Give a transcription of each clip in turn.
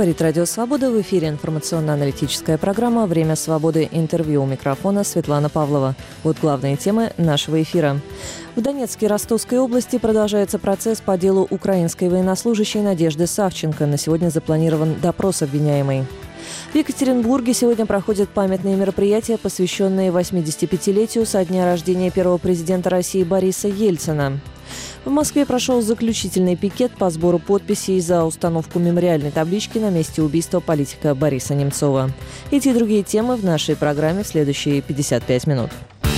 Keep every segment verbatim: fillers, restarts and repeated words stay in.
Говорит Радио Свобода. В эфире информационно-аналитическая программа «Время свободы». Интервью у микрофона Светлана Павлова. Вот главные темы нашего эфира. В Донецкой и Ростовской области продолжается процесс по делу украинской военнослужащей Надежды Савченко. На сегодня запланирован допрос обвиняемой. В Екатеринбурге сегодня проходят памятные мероприятия, посвященные восьмидесятипятилетию со дня рождения первого президента России Бориса Ельцина. В Москве прошел заключительный пикет по сбору подписей за установку мемориальной таблички на месте убийства политика Бориса Немцова. Эти и другие темы в нашей программе в следующие пятьдесят пять минут.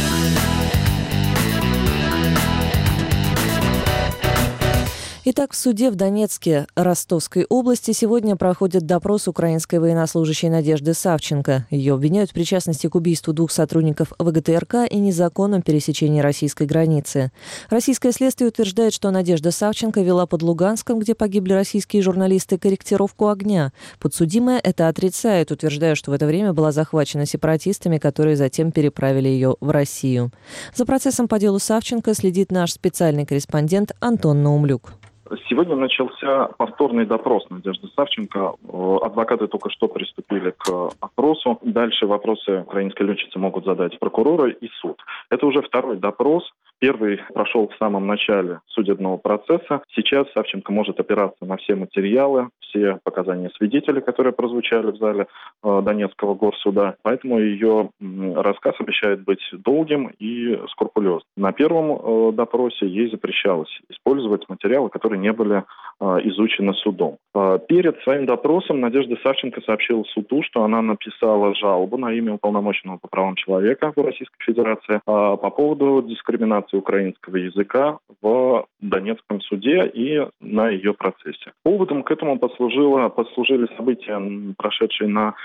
Итак, в суде в Донецке Ростовской области сегодня проходит допрос украинской военнослужащей Надежды Савченко. Ее обвиняют в причастности к убийству двух сотрудников ВГТРК и незаконном пересечении российской границы. Российское следствие утверждает, что Надежда Савченко вела под Луганском, где погибли российские журналисты, корректировку огня. Подсудимая это отрицает, утверждая, что в это время была захвачена сепаратистами, которые затем переправили ее в Россию. За процессом по делу Савченко следит наш специальный корреспондент Антон Наумлюк. Сегодня начался повторный допрос Надежды Савченко. Адвокаты только что приступили к опросу. Дальше вопросы украинской летчицы могут задать прокуроры и суд. Это уже второй допрос. Первый прошел в самом начале судебного процесса. Сейчас Савченко может опираться на все материалы, все показания свидетелей, которые прозвучали в зале э, Донецкого горсуда. Поэтому ее м, рассказ обещает быть долгим и скрупулезным. На первом э, допросе ей запрещалось использовать материалы, которые не были э, изучены судом. Э, перед своим допросом Надежда Савченко сообщила суду, что она написала жалобу на имя уполномоченного по правам человека в Российской Федерации э, по поводу дискриминации украинского языка в Донецком суде и на ее процессе. Поводом к этому послужило, послужили события, прошедшие на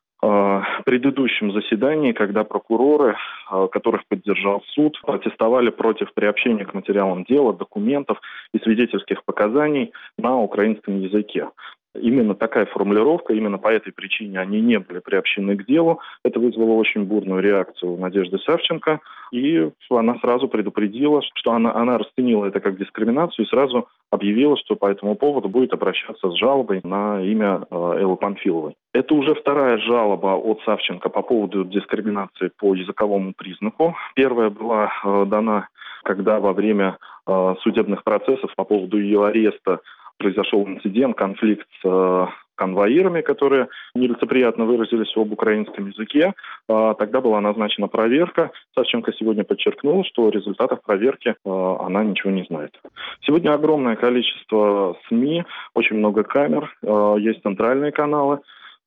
э, предыдущем заседании, когда прокуроры, э, которых поддержал суд, протестовали против приобщения к материалам дела, документов и свидетельских показаний на украинском языке. Именно такая формулировка, именно по этой причине они не были приобщены к делу. Это вызвало очень бурную реакцию Надежды Савченко, и она сразу предупредила, что она, она расценила это как дискриминацию и сразу объявила, что по этому поводу будет обращаться с жалобой на имя э, Эллы Панфиловой. Это уже вторая жалоба от Савченко по поводу дискриминации по языковому признаку. Первая была э, дана, когда во время э, судебных процессов по поводу ее ареста произошел инцидент, конфликт с э, конвоирами, которые нелицеприятно выразились об украинском языке. Э, тогда была назначена проверка. Савченко сегодня подчеркнул, что о результатах проверки э, она ничего не знает. Сегодня огромное количество СМИ, очень много камер, э, есть центральные каналы,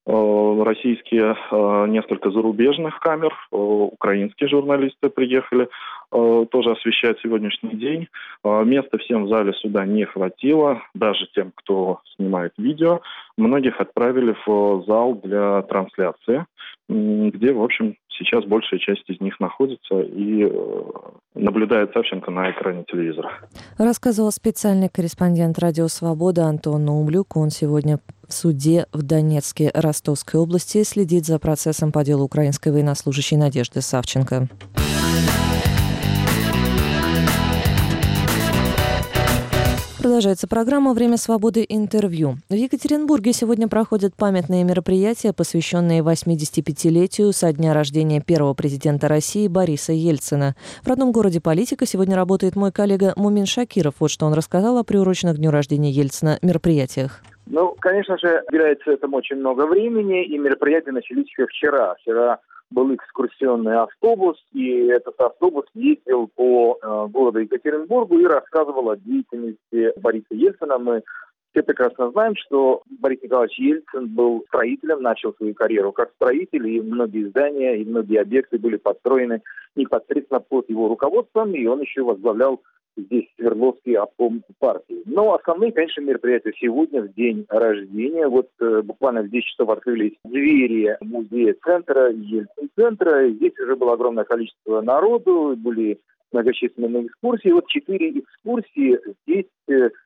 э, российские, э, несколько зарубежных камер, э, украинские журналисты приехали тоже освещает сегодняшний день. Места всем в зале суда не хватило, даже тем, кто снимает видео. Многих отправили в зал для трансляции, где, в общем, сейчас большая часть из них находится и наблюдает Савченко на экране телевизора. Рассказывал специальный корреспондент Радио Свобода Антон Наумлюк. Он сегодня в суде в Донецкой Ростовской области следит за процессом по делу украинской военнослужащей Надежды Савченко. Продолжается программа «Время свободы. Интервью». В Екатеринбурге сегодня проходят памятные мероприятия, посвященные восьмидесятипятилетию со дня рождения первого президента России Бориса Ельцина. В родном городе политика сегодня работает мой коллега Мумин Шакиров. Вот что он рассказал о приуроченных к дню рождения Ельцина мероприятиях. Ну, конечно же, уделяется этому очень много времени, и мероприятия начались еще вчера. Вчера был экскурсионный автобус, и этот автобус ездил по э, городу Екатеринбургу и рассказывал о деятельности Бориса Ельцина. Мы все прекрасно знаем, что Борис Николаевич Ельцин был строителем, начал свою карьеру как строитель, и многие здания, и многие объекты были построены непосредственно под его руководством, и он еще возглавлял здесь Свердловский обком партии. Но основные, конечно, мероприятия сегодня, в день рождения. Вот э, буквально в десять часов открылись двери музея-центра, Ельцин-центра. Здесь уже было огромное количество народу, были многочисленные экскурсии. Вот четыре экскурсии здесь э,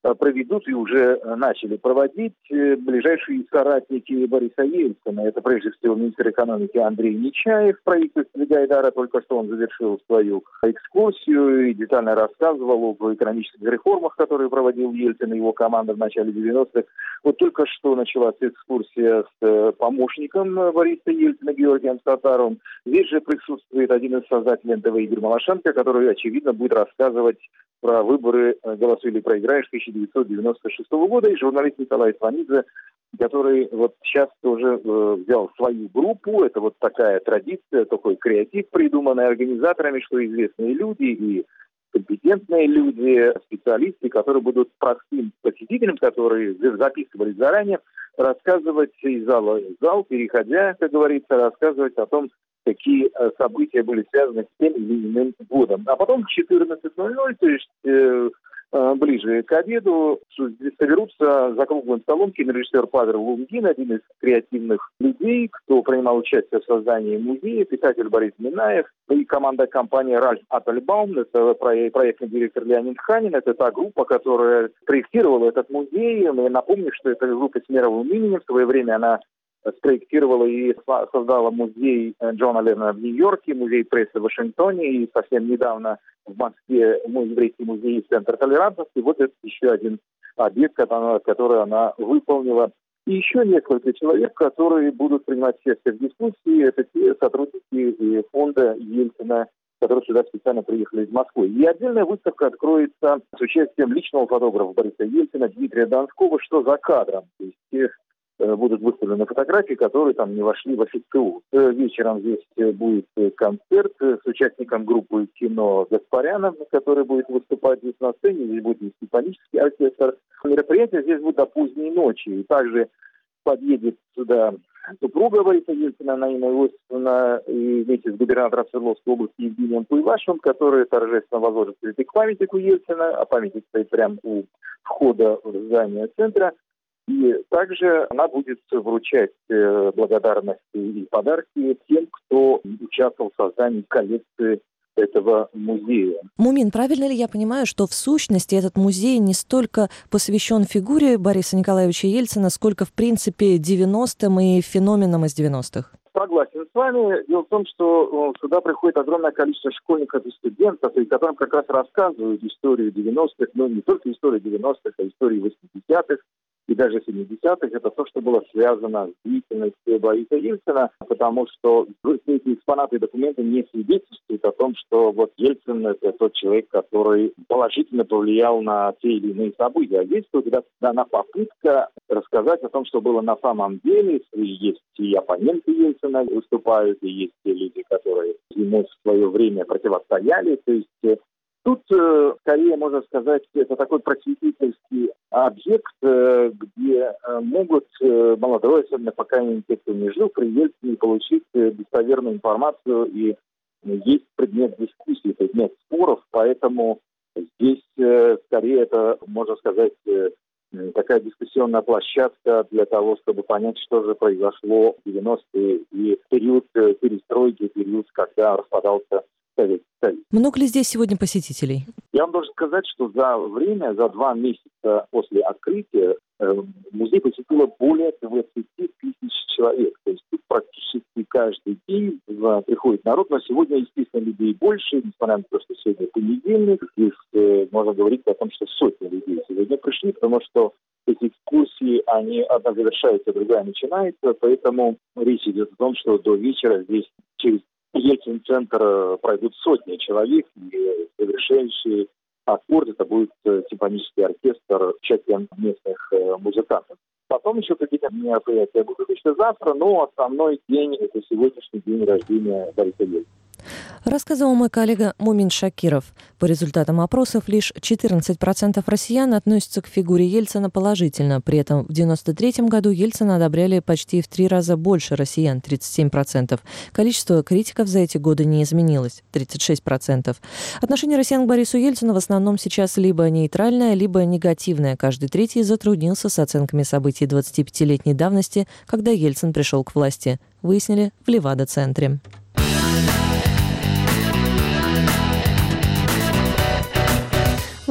проведут и уже начали проводить ближайшие соратники Бориса Ельцина. Это прежде всего министр экономики Андрей Нечаев в правительстве Гайдара. Только что он завершил свою экскурсию и детально рассказывал об экономических реформах, которые проводил Ельцин и его команда в начале девяностых. Вот только что началась экскурсия с помощником Бориса Ельцина Георгием Татаровым. Здесь же присутствует один из создателей эн тэ вэ Игорь Малашенко, который, очевидно, будет рассказывать про выборы «Голосуй или проиграешь» тысяча девятьсот девяносто шестого года, и журналист Николай Сванидзе, который вот сейчас тоже э, взял свою группу. Это вот такая традиция, такой креатив, придуманный организаторами, что известные люди и компетентные люди, специалисты, которые будут простым посетителям, которые записывались заранее, рассказывать из зала в зал, переходя, как говорится, рассказывать о том, какие события были связаны с тем или иным годом. А потом в четырнадцать ноль ноль, то есть э, э, ближе к обеду, соберутся за круглым столом кинорежиссер Павел Лунгин, один из креативных людей, кто принимал участие в создании музея, писатель Борис Минаев и команда компании Ральф Аттельбаум, это проектный директор Леонид Ханин, это та группа, которая проектировала этот музей. Я напомню, что это группа с мировым именем, в свое время она спроектировала и создала музей Джона Леннона в Нью-Йорке, музей прессы в Вашингтоне и совсем недавно в Москве еврейский музей и Центр толерантности. Вот это еще один объект, который она выполнила. И еще несколько человек, которые будут принимать участие в дискуссии, это те сотрудники фонда Ельцина, которые сюда специально приехали из Москвы. И отдельная выставка откроется с участием личного фотографа Бориса Ельцина Дмитрия Донского «Что за кадром?». То есть тех будут выставлены фотографии, которые там не вошли в ФЦУ. Вечером здесь будет концерт с участником группы кино Гаспаряном, который будет выступать здесь на сцене. Здесь будет и симфонический оркестр. Мероприятие здесь будет до поздней ночи. И также подъедет сюда супруга Бориса Ельцина, Наина Иосифовна, и вместе с губернатором Свердловской области Евгением Куйвашевым, который торжественно возложит цветы к памятнику Ельцина, а памятник стоит прямо у входа в здание центра. И также она будет вручать благодарности и подарки тем, кто участвовал в создании коллекции этого музея. Мумин, правильно ли я понимаю, что в сущности этот музей не столько посвящен фигуре Бориса Николаевича Ельцина, сколько, в принципе, девяностым и феноменам из девяностых? Согласен с вами. Дело в том, что сюда приходит огромное количество школьников и студентов, и которым как раз рассказывают историю девяностых, но не только историю девяностых, а историю восьмидесятых. И даже семидесятых, это то, что было связано с деятельностью Бориса Ельцина, потому что эти экспонаты и документы не свидетельствуют о том, что вот Ельцин – это тот человек, который положительно повлиял на те или иные события. А здесь дана попытка рассказать о том, что было на самом деле. Есть и оппоненты Ельцина выступают, и есть те люди, которые ему в свое время противостояли. То есть тут, э, скорее, можно сказать, это такой просветительский объект, э, где э, могут э, молодой, особенно пока те, кто не жил при Ельцине, получить э, достоверную информацию, и э, есть предмет дискуссии, предмет споров, поэтому здесь, э, скорее, это, можно сказать, э, такая дискуссионная площадка для того, чтобы понять, что же произошло в девяностые и период э, перестройки, период, когда распадался Советский Союз. Много ли здесь сегодня посетителей? Я вам должен сказать, что за время, за два месяца после открытия э, музей посетило более двадцати тысяч человек. То есть тут практически каждый день э, приходит народ. Но сегодня, естественно, людей больше, несмотря на то, что сегодня понедельник. Здесь э, можно говорить о том, что сотни людей сегодня пришли, потому что эти экскурсии, они одна завершается, другая начинается. Поэтому речь идет о том, что до вечера здесь через Ельцин-центр пройдут сотни человек, и завершающий аккорд это будет симфонический оркестр участием местных музыкантов. Потом еще какие-то мероприятия будут еще завтра, но основной день – это сегодняшний день рождения Бориса Ельцина. Рассказывал мой коллега Мумин Шакиров. По результатам опросов лишь четырнадцать процентов россиян относятся к фигуре Ельцина положительно. При этом в девяносто третьем году Ельцина одобряли почти в три раза больше россиян, тридцать семь процентов. Количество критиков за эти годы не изменилось, тридцать шесть процентов. Отношение россиян к Борису Ельцину в основном сейчас либо нейтральное, либо негативное. Каждый третий затруднился с оценками событий двадцатипятилетней давности, когда Ельцин пришел к власти. Выяснили в Левада-центре. В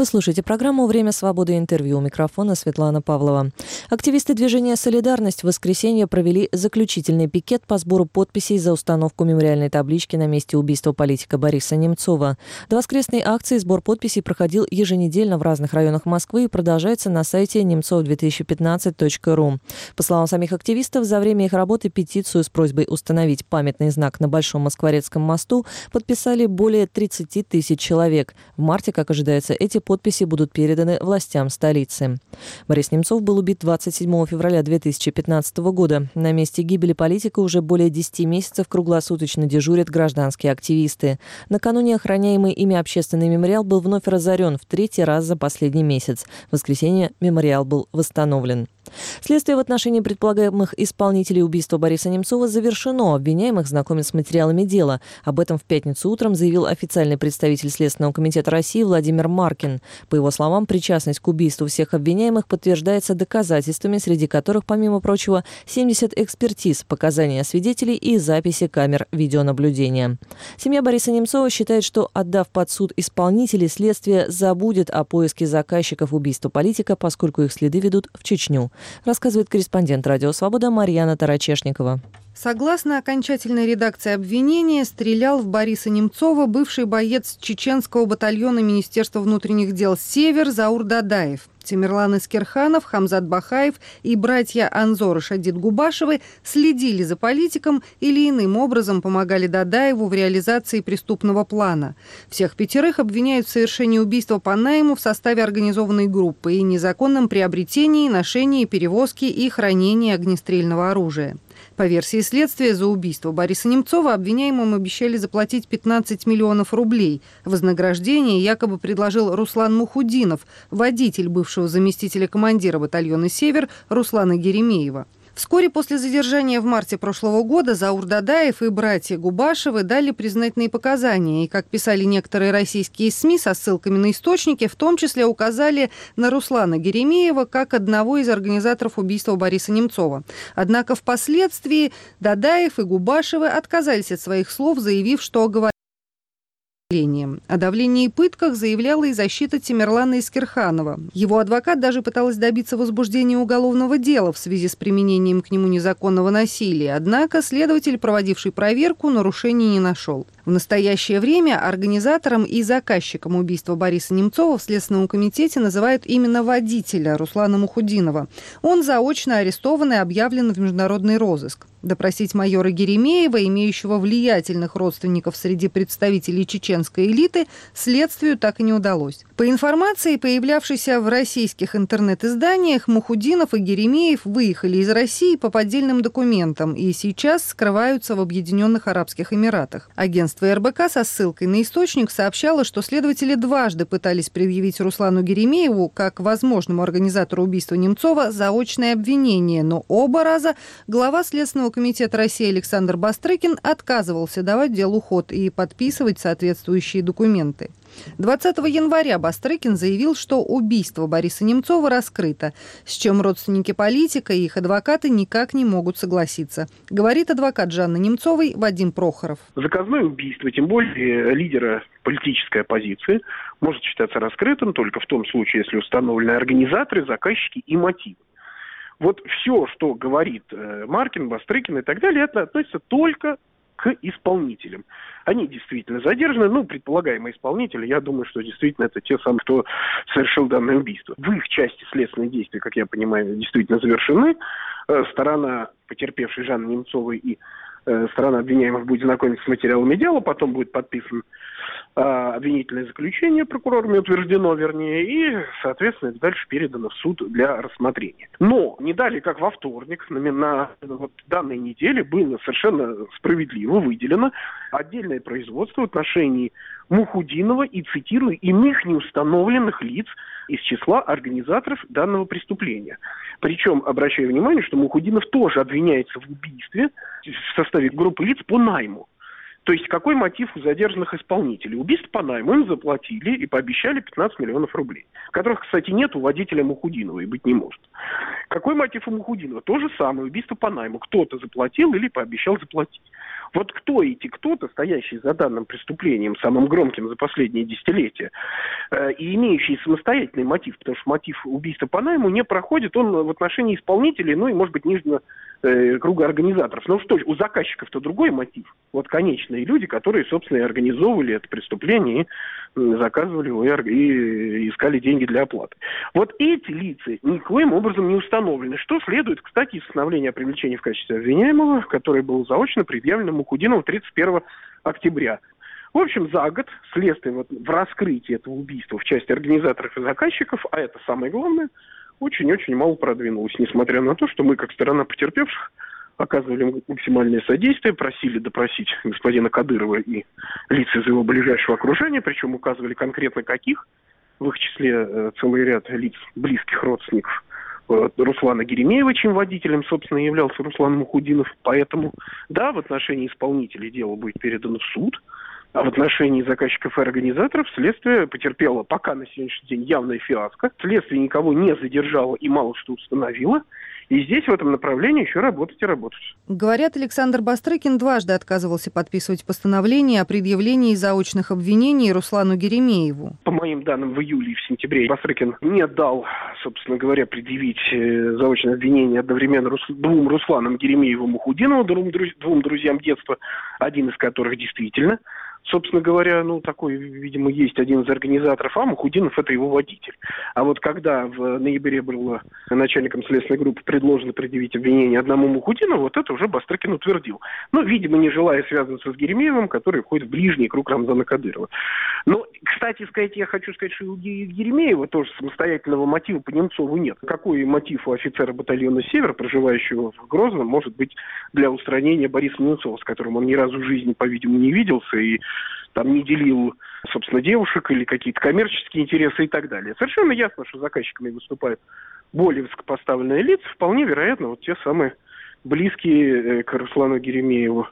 Вы слушаете программу «Время свободы» интервью. У микрофона Светлана Павлова. Активисты движения «Солидарность» в воскресенье провели заключительный пикет по сбору подписей за установку мемориальной таблички на месте убийства политика Бориса Немцова. До воскресной акции сбор подписей проходил еженедельно в разных районах Москвы и продолжается на сайте немцов две тысячи пятнадцать точка ру. По словам самих активистов, за время их работы петицию с просьбой установить памятный знак на Большом Москворецком мосту подписали более тридцати тысяч человек. В марте, как ожидается, эти подписи будут переданы властям столицы. Борис Немцов был убит двадцать седьмого февраля две тысячи пятнадцатого года. На месте гибели политика уже более десяти месяцев круглосуточно дежурят гражданские активисты. Накануне охраняемый ими общественный мемориал был вновь разорен в третий раз за последний месяц. В воскресенье мемориал был восстановлен. Следствие в отношении предполагаемых исполнителей убийства Бориса Немцова завершено. Обвиняемых знакомят с материалами дела. Об этом в пятницу утром заявил официальный представитель Следственного комитета России Владимир Маркин. По его словам, причастность к убийству всех обвиняемых подтверждается доказательствами, среди которых, помимо прочего, семьдесят экспертиз, показания свидетелей и записи камер видеонаблюдения. Семья Бориса Немцова считает, что, отдав под суд исполнителей, следствие забудет о поиске заказчиков убийства политика, поскольку их следы ведут в Чечню. Рассказывает корреспондент «Радио Свобода» Марьяна Тарачешникова. Согласно окончательной редакции обвинения, стрелял в Бориса Немцова бывший боец чеченского батальона Министерства внутренних дел «Север» Заур Дадаев. Темирлан Искерханов, Хамзат Бахаев и братья Анзор и Шадид Губашевы следили за политиком или иным образом помогали Дадаеву в реализации преступного плана. Всех пятерых обвиняют в совершении убийства по найму в составе организованной группы и незаконном приобретении, ношении, перевозке и хранении огнестрельного оружия. По версии следствия, за убийство Бориса Немцова обвиняемым обещали заплатить пятнадцать миллионов рублей. Вознаграждение якобы предложил Руслан Мухудинов, водитель бывшего заместителя командира батальона «Север» Руслана Геремеева. Вскоре после задержания в марте прошлого года Заур Дадаев и братья Губашевы дали признательные показания. И, как писали некоторые российские СМИ со ссылками на источники, в том числе указали на Руслана Геремеева как одного из организаторов убийства Бориса Немцова. Однако впоследствии Дадаев и Губашевы отказались от своих слов, заявив, что оговорили. О давлении и пытках заявляла и защита Темирлана Искерханова. Его адвокат даже пыталась добиться возбуждения уголовного дела в связи с применением к нему незаконного насилия. Однако следователь, проводивший проверку, нарушений не нашел. В настоящее время организатором и заказчиком убийства Бориса Немцова в Следственном комитете называют именно водителя Руслана Мухудинова. Он заочно арестован и объявлен в международный розыск. Допросить майора Геремеева, имеющего влиятельных родственников среди представителей чеченской элиты, следствию так и не удалось. По информации, появлявшейся в российских интернет-изданиях, Мухудинов и Геремеев выехали из России по поддельным документам и сейчас скрываются в Объединенных Арабских Эмиратах. Агентство эр бэ ка со ссылкой на источник сообщало, что следователи дважды пытались предъявить Руслану Геремееву, как возможному организатору убийства Немцова, заочное обвинение, но оба раза глава Следственного комитета России Александр Бастрыкин отказывался давать делу ход и подписывать соответствующие документы. двадцатого января Бастрыкин заявил, что убийство Бориса Немцова раскрыто, с чем родственники политика и их адвокаты никак не могут согласиться. Говорит адвокат Жанны Немцовой Вадим Прохоров. Заказное убийство, тем более лидера политической оппозиции, может считаться раскрытым только в том случае, если установлены организаторы, заказчики и мотивы. Вот все, что говорит Маркин, Бастрыкин и так далее, это относится только к исполнителям. Они действительно задержаны, ну, предполагаемые исполнители, я думаю, что действительно это те самые, кто совершил данное убийство. В их части следственные действия, как я понимаю, действительно завершены. Сторона потерпевшей Жанны Немцовой и сторона обвиняемых будет знакомиться с материалами дела, потом будет подписан э, обвинительное заключение, прокурорами утверждено, вернее, и, соответственно, дальше передано в суд для рассмотрения. Но не далее, как во вторник, на, на вот, данной неделе было совершенно справедливо выделено отдельное производство в отношении Мухудинова и, цитирую, иных неустановленных лиц из числа организаторов данного преступления. Причем, обращаю внимание, что Мухудинов тоже обвиняется в убийстве в составе группы лиц по найму. То есть какой мотив у задержанных исполнителей? Убийство по найму им заплатили и пообещали пятнадцать миллионов рублей, которых, кстати, нет у водителя Мухудинова и быть не может. Какой мотив у Мухудинова? То же самое, убийство по найму. Кто-то заплатил или пообещал заплатить. Вот кто эти кто-то, стоящие за данным преступлением, самым громким за последние десятилетия, э, и имеющие самостоятельный мотив, потому что мотив убийства по найму не проходит, он в отношении исполнителей, ну и, может быть, нижнего э, круга организаторов. Но что, у заказчиков-то другой мотив. Вот конечные люди, которые, собственно, и организовывали это преступление, и заказывали его, и искали деньги для оплаты. Вот эти лица никоим образом не установлены. Что следует, кстати, из постановления о привлечении в качестве обвиняемого, которое было заочно предъявлено Мухудинову тридцать первого октября. В общем, за год следствие вот в раскрытии этого убийства в части организаторов и заказчиков, а это самое главное, очень-очень мало продвинулось, несмотря на то, что мы, как сторона потерпевших, оказывали максимальное содействие, просили допросить господина Кадырова и лиц из его ближайшего окружения, причем указывали конкретно каких, в их числе э, целый ряд лиц, близких родственников э, Руслана Геремеева, чьим водителем, собственно, являлся Руслан Мухудинов. Поэтому, да, в отношении исполнителей дело будет передано в суд, а в отношении заказчиков и организаторов следствие потерпело пока на сегодняшний день явное фиаско. Следствие никого не задержало и мало что установило. И здесь в этом направлении еще работать и работать. Говорят, Александр Бастрыкин дважды отказывался подписывать постановление о предъявлении заочных обвинений Руслану Геремееву. По моим данным, в июле и в сентябре Бастрыкин не дал, собственно говоря, предъявить заочное обвинение одновременно Рус... двум Русланам Геремееву и Мухудинову, двум, друз... двум друзьям детства, один из которых действительно, собственно говоря, ну, такой, видимо, есть один из организаторов, а Мухудинов – это его водитель. А вот когда в ноябре было начальником следственной группы предложено предъявить обвинение одному Мухудинову, вот это уже Бастрыкин утвердил. Ну, видимо, не желая связываться с Геремеевым, который входит в ближний круг Рамзана Кадырова. Но, кстати сказать, я хочу сказать, что у Геремеева тоже самостоятельного мотива по Немцову нет. Какой мотив у офицера батальона «Север», проживающего в Грозном, может быть для устранения Бориса Немцова, с которым он ни разу в жизни, по-видимому, не виделся и там не делил, собственно, девушек или какие-то коммерческие интересы и так далее. Совершенно ясно, что заказчиками выступают более высокопоставленные лица, вполне вероятно, вот те самые близкие к Руслану Геремееву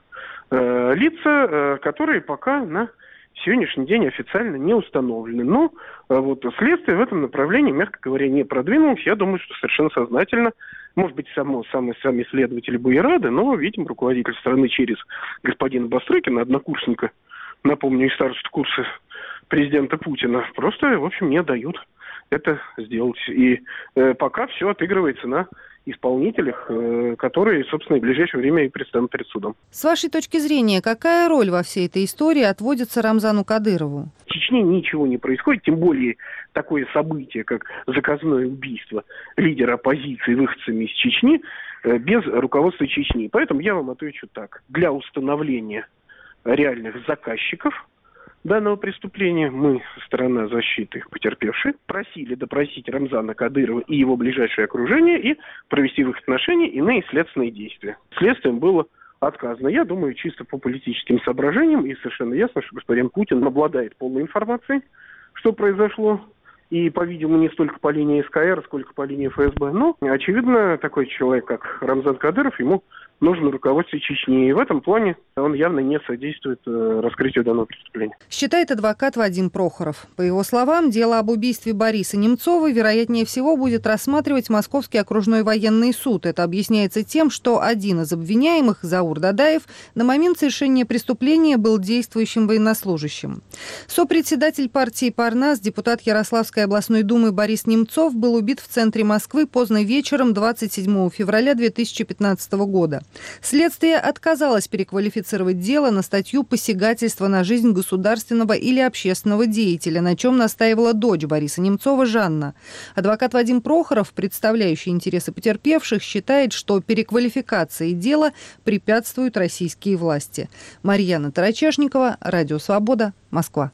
э, лица, э, которые пока на сегодняшний день официально не установлены. Но э, вот следствие в этом направлении, мягко говоря, не продвинулось. Я думаю, что совершенно сознательно. Может быть, само, сами, сами следователи бы и рады, но, видимо, руководитель страны через господина Бастрыкина, однокурсника, напомню, из старшего курса президента Путина, просто, в общем, не дают это сделать. И э, пока все отыгрывается на исполнителях, э, которые, собственно, в ближайшее время и предстанут перед судом. С вашей точки зрения, какая роль во всей этой истории отводится Рамзану Кадырову? В Чечне ничего не происходит, тем более такое событие, как заказное убийство лидера оппозиции выходцами из Чечни, э, без руководства Чечни. Поэтому я вам отвечу так. Для установления реальных заказчиков данного преступления мы, сторона защиты потерпевшей, просили допросить Рамзана Кадырова и его ближайшее окружение и провести в их отношении иные следственные действия. Следствием было отказано. Я думаю, чисто по политическим соображениям, и совершенно ясно, что господин Путин обладает полной информацией, что произошло, и, по-видимому, не столько по линии СКР, сколько по линии ФСБ. Но, очевидно, такой человек, как Рамзан Кадыров, ему нужно руководство Чечни. И в этом плане он явно не содействует э, раскрытию данного преступления. Считает адвокат Вадим Прохоров. По его словам, дело об убийстве Бориса Немцова, вероятнее всего, будет рассматривать Московский окружной военный суд. Это объясняется тем, что один из обвиняемых, Заур Дадаев, на момент совершения преступления был действующим военнослужащим. Сопредседатель партии «Парнас», депутат Ярославской областной думы Борис Немцов был убит в центре Москвы поздно вечером двадцать седьмого февраля две тысячи пятнадцатого года. Следствие отказалось переквалифицировать дело на статью «Посягательство на жизнь государственного или общественного деятеля», на чем настаивала дочь Бориса Немцова Жанна. Адвокат Вадим Прохоров, представляющий интересы потерпевших, считает, что переквалификации дела препятствуют российские власти. Марьяна Тарачешникова, Радио Свобода, Москва.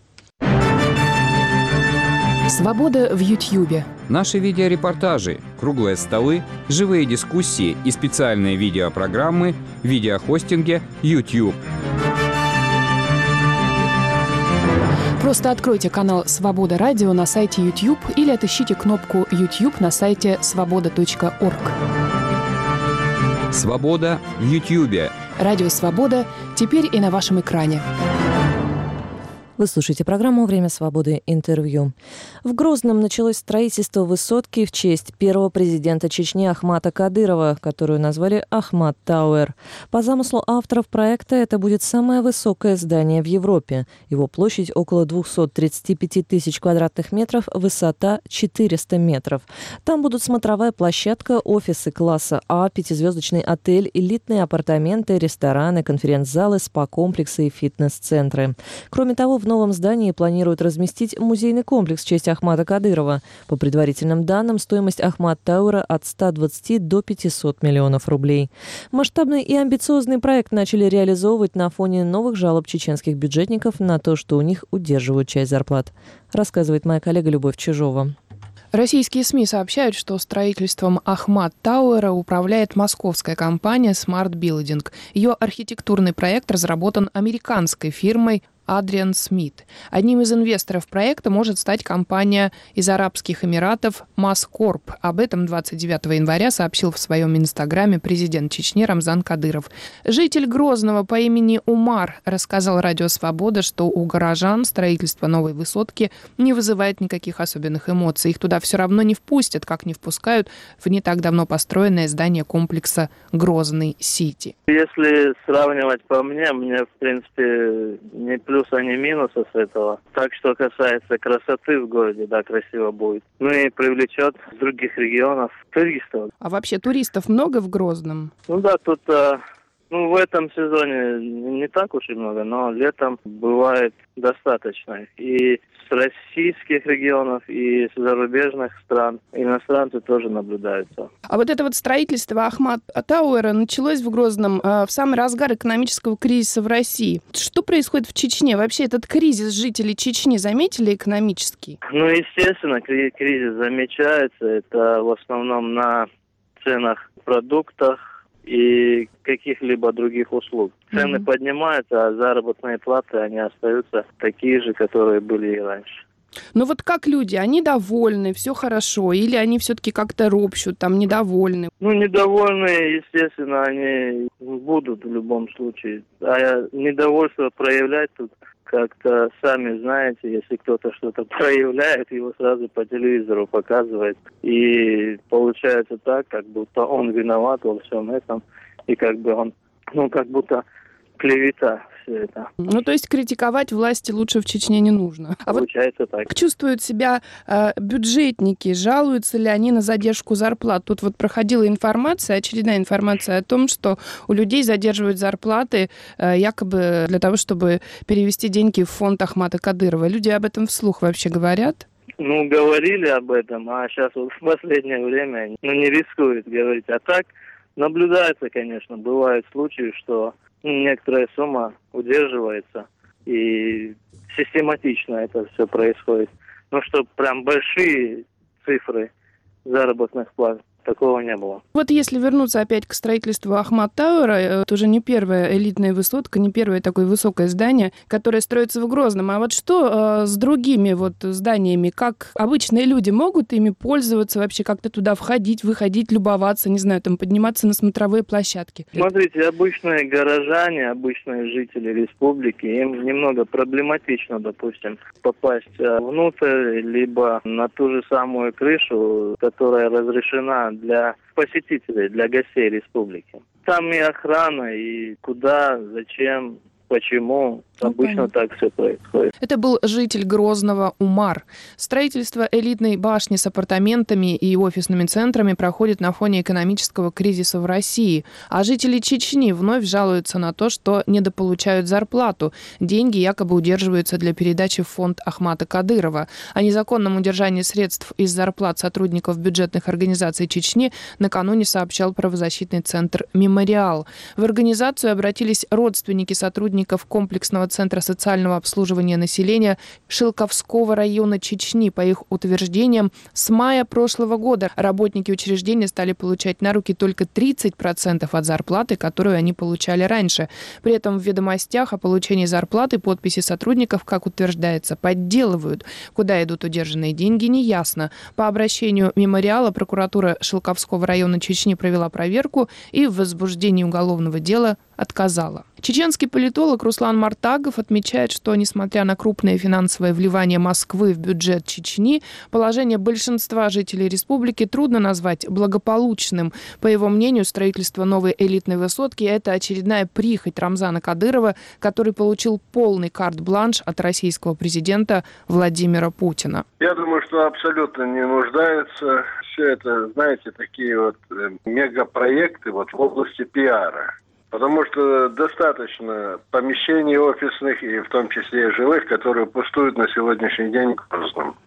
Свобода в Ютьюбе. Наши видеорепортажи, круглые столы, живые дискуссии и специальные видеопрограммы в видеохостинге YouTube. Просто откройте канал «Свобода Радио» на сайте YouTube или отыщите кнопку YouTube на сайте свобода точка орг. Свобода в Ютьюбе. Радио «Свобода» теперь и на вашем экране. Вы слушаете программу «Время свободы. Интервью». В Грозном началось строительство высотки в честь первого президента Чечни Ахмата Кадырова, которую назвали Ахмат Тауэр. По замыслу авторов проекта это будет самое высокое здание в Европе. Его площадь около двести тридцать пять тысяч квадратных метров, высота четыреста метров. Там будут смотровая площадка, офисы класса А, пятизвездочный отель, элитные апартаменты, рестораны, конференц-залы, спа-комплексы и фитнес-центры. Кроме того, в новом здании планируют разместить музейный комплекс в честь Ахмата Кадырова. По предварительным данным, стоимость Ахмат Тауэра от ста двадцати до пятисот миллионов рублей. Масштабный и амбициозный проект начали реализовывать на фоне новых жалоб чеченских бюджетников на то, что у них удерживают часть зарплат, рассказывает моя коллега Любовь Чижова. Российские СМИ сообщают, что строительством Ахмат Тауэра управляет московская компания Smart Building. Ее архитектурный проект разработан американской фирмой Adrian Smith. Одним из инвесторов проекта может стать компания из Арабских Эмиратов Маскорп. Об этом двадцать девятого января сообщил в своем инстаграме президент Чечни Рамзан Кадыров. Житель Грозного по имени Умар рассказал Радио Свобода, что у горожан строительство новой высотки не вызывает никаких особенных эмоций. Их туда все равно не впустят, как не впускают в не так давно построенное здание комплекса Грозный Сити. Если сравнивать по мне, мне в принципе не плюса, ни минуса с этого. Так, что касается красоты в городе, да, красиво будет. Ну и привлечет с других регионов туристов. А вообще туристов много в Грозном? Ну да, тут ну, в этом сезоне не так уж и много, но летом бывает достаточно. И с российских регионов, и с зарубежных стран иностранцы тоже наблюдаются. А вот это вот строительство Ахмат Тауэра началось в Грозном в самый разгар экономического кризиса в России. Что происходит в Чечне? Вообще этот кризис жителей Чечни заметили экономический? Ну, естественно, кризис замечается. Это в основном на ценах продуктов и каких-либо других услуг. Цены mm-hmm. поднимаются, а заработные платы, они остаются такие же, которые были и раньше. Ну вот как люди, они довольны, все хорошо, или они все-таки как-то ропщут, там, недовольны? Ну, недовольны, естественно, они будут в любом случае. А недовольство проявлять тут как-то, сами знаете, если кто-то что-то проявляет, его сразу по телевизору показывают. И получается так, как будто он виноват во всем этом. И как бы он, ну, как будто клевета все это. Ну, то есть критиковать власти лучше в Чечне не нужно. А получается вот так. Как чувствуют себя э, бюджетники? Жалуются ли они на задержку зарплат? Тут вот проходила информация, очередная информация о том, что у людей задерживают зарплаты э, якобы для того, чтобы перевести деньги в фонд Ахмата Кадырова. Люди об этом вслух вообще говорят? Ну, говорили об этом, а сейчас вот в последнее время ну, не рискуют говорить. А так наблюдается, конечно, бывают случаи, что некоторая сумма удерживается, и систематично это все происходит. Но что прям большие цифры заработных плат, такого не было. Вот если вернуться опять к строительству Ахмат Тауэра, это уже не первая элитная высотка, не первое такое высокое здание, которое строится в Грозном. А вот что э, с другими вот зданиями? Как обычные люди могут ими пользоваться, вообще как-то туда входить, выходить, любоваться, не знаю, там подниматься на смотровые площадки? Смотрите, обычные горожане, обычные жители республики, им немного проблематично, допустим, попасть внутрь, либо на ту же самую крышу, которая разрешена для посетителей, для гостей республики. Там и охрана, и куда, зачем, почему. Ну, обычно понятно. Так все происходит. Это был житель Грозного Умар. Строительство элитной башни с апартаментами и офисными центрами проходит на фоне экономического кризиса в России. А жители Чечни вновь жалуются на то, что недополучают зарплату. Деньги якобы удерживаются для передачи в фонд Ахмата Кадырова. О незаконном удержании средств из зарплат сотрудников бюджетных организаций Чечни накануне сообщал правозащитный центр «Мемориал». В организацию обратились родственники сотрудников комплексного Центра социального обслуживания населения Шилковского района Чечни. По их утверждениям, с мая прошлого года работники учреждения стали получать на руки только тридцать процентов от зарплаты, которую они получали раньше. При этом в ведомостях о получении зарплаты подписи сотрудников, как утверждается, подделывают. Куда идут удержанные деньги, неясно. По обращению «Мемориала» прокуратура Шилковского района Чечни провела проверку и в возбуждении уголовного дела отказала. Чеченский политолог Руслан Мартагов отмечает, что, несмотря на крупные финансовые вливания Москвы в бюджет Чечни, положение большинства жителей республики трудно назвать благополучным. По его мнению, строительство новой элитной высотки – это очередная прихоть Рамзана Кадырова, который получил полный карт-бланш от российского президента Владимира Путина. Я думаю, что абсолютно не нуждается. Все это, знаете, такие вот мегапроекты вот в области пиара. Потому что достаточно помещений офисных, и в том числе и жилых, которые пустуют на сегодняшний день в Грозном.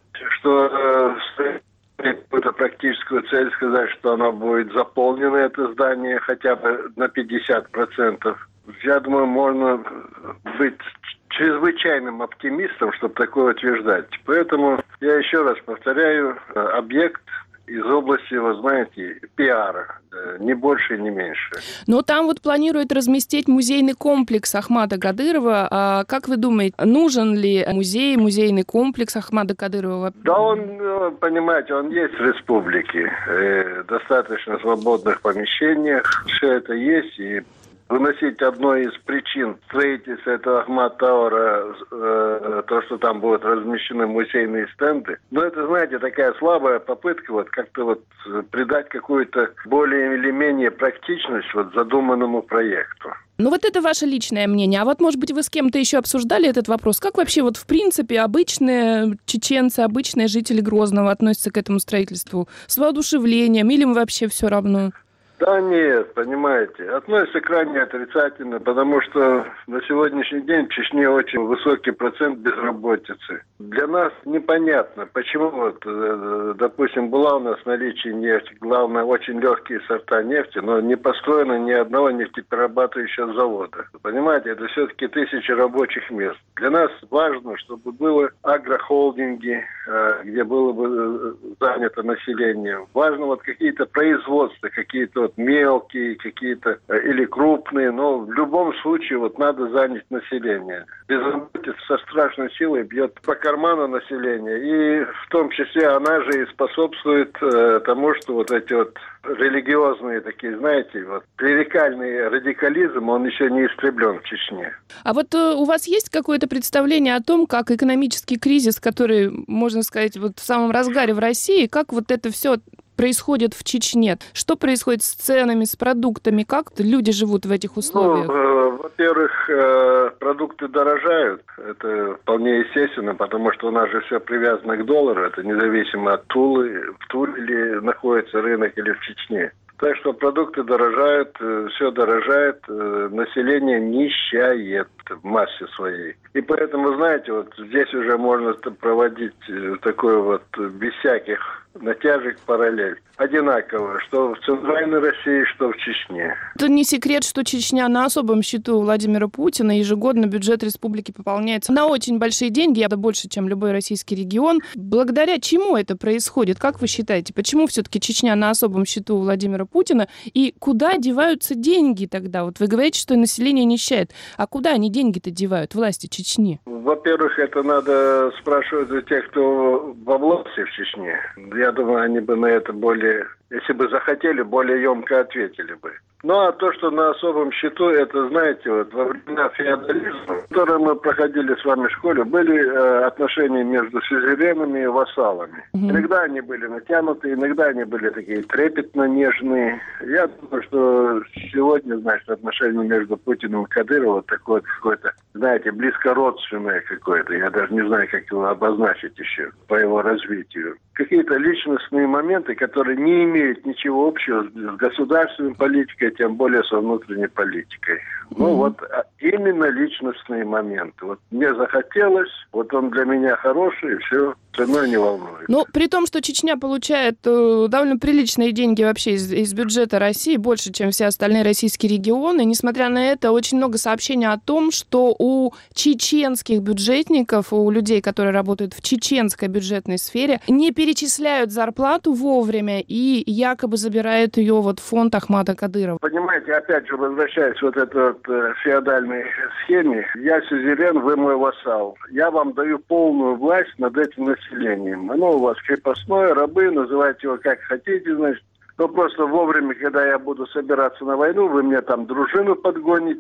Что э, какую-то практическую цель сказать, что оно будет заполнено, это здание, хотя бы на пятьдесят процентов. Я думаю, можно быть чрезвычайным оптимистом, чтобы такое утверждать. Поэтому я еще раз повторяю, объект из области, вы знаете, пиара. Ни больше, ни меньше. Но там вот планируют разместить музейный комплекс Ахмада Кадырова. А как вы думаете, нужен ли музей, музейный комплекс Ахмада Кадырова? Да он, понимаете, он есть в республике. Достаточно свободных помещениях. Все это есть. И выносить одной из причин строительства этого Ахмад Тауэра, э, то, что там будут размещены музейные стенды. Но это, знаете, такая слабая попытка вот как-то вот придать какую-то более или менее практичность вот задуманному проекту. Ну вот это ваше личное мнение. А вот, может быть, вы с кем-то еще обсуждали этот вопрос? Как вообще вот в принципе обычные чеченцы, обычные жители Грозного относятся к этому строительству? С воодушевлением или им вообще все равно? Да нет, понимаете, относится крайне отрицательно, потому что на сегодняшний день в Чечне очень высокий процент безработицы. Для нас непонятно, почему вот, допустим, была у нас наличие нефти, главное, очень легкие сорта нефти, но не построено ни одного нефтеперерабатывающего завода. Понимаете, это все-таки тысячи рабочих мест. Для нас важно, чтобы было агрохолдинги, где было бы занято население. Важно вот какие-то производства, какие-то мелкие, какие-то или крупные, но в любом случае вот надо занять население. Безработица со страшной силой бьет по карману населения, и в том числе она же и способствует э, тому, что вот эти вот религиозные такие, знаете, вот клерикальный радикализм, он еще не истреблен в Чечне. А вот э, у вас есть какое-то представление о том, как экономический кризис, который, можно сказать, вот в самом разгаре в России, как вот это все происходит в Чечне? Что происходит с ценами, с продуктами? Как люди живут в этих условиях? Ну, э, во-первых, э, продукты дорожают. Это вполне естественно, потому что у нас же все привязано к доллару. Это независимо от Тулы. В Туле ли находится рынок или в Чечне. Так что продукты дорожают, все дорожает, население нищает в массе своей. И поэтому, знаете, вот здесь уже можно проводить такой вот без всяких натяжек параллель. Одинаково, что в Центральной России, что в Чечне. Это не секрет, что Чечня на особом счету у Владимира Путина. Ежегодно бюджет республики пополняется на очень большие деньги, это больше, чем любой российский регион. Благодаря чему это происходит? Как вы считаете, почему все-таки Чечня на особом счету у Владимира Путина? И куда деваются деньги тогда? Вот вы говорите, что население нищает. А куда они деньги-то девают, власти Чечни? Во-первых, это надо спрашивать у тех, кто во власти в Чечне. Я думаю, они бы на это более, если бы захотели, более емко ответили бы. Ну, а то, что на особом счету, это, знаете, вот во времена феодализма, которые мы проходили с вами в школе, были э, отношения между сюзеренами и вассалами. Mm-hmm. Иногда они были натянуты, иногда они были такие трепетно-нежные. Я думаю, что сегодня, значит, отношения между Путиным и Кадыровым такое какое-то, знаете, близкородственное какое-то. Я даже не знаю, как его обозначить еще по его развитию. Какие-то личностные моменты, которые не имеют ничего общего с государственной политикой, тем более со внутренней политикой. Ну mm-hmm. вот именно личностные моменты. Вот мне захотелось, вот он для меня хороший, и все, ценой не волнует. Ну, при том, что Чечня получает э, довольно приличные деньги вообще из, из бюджета России, больше, чем все остальные российские регионы, несмотря на это, очень много сообщений о том, что у чеченских бюджетников, у людей, которые работают в чеченской бюджетной сфере, не перечисляют зарплату вовремя и якобы забирают ее вот в фонд Ахмада Кадырова. Понимаете, опять же, возвращаясь вот к этой вот, э, феодальной схеме, я сюзерен, вы мой вассал. Я вам даю полную власть над этим населением. Оно у вас крепостное, рабы, называйте его как хотите, значит. Но просто вовремя, когда я буду собираться на войну, вы мне там дружину подгоните.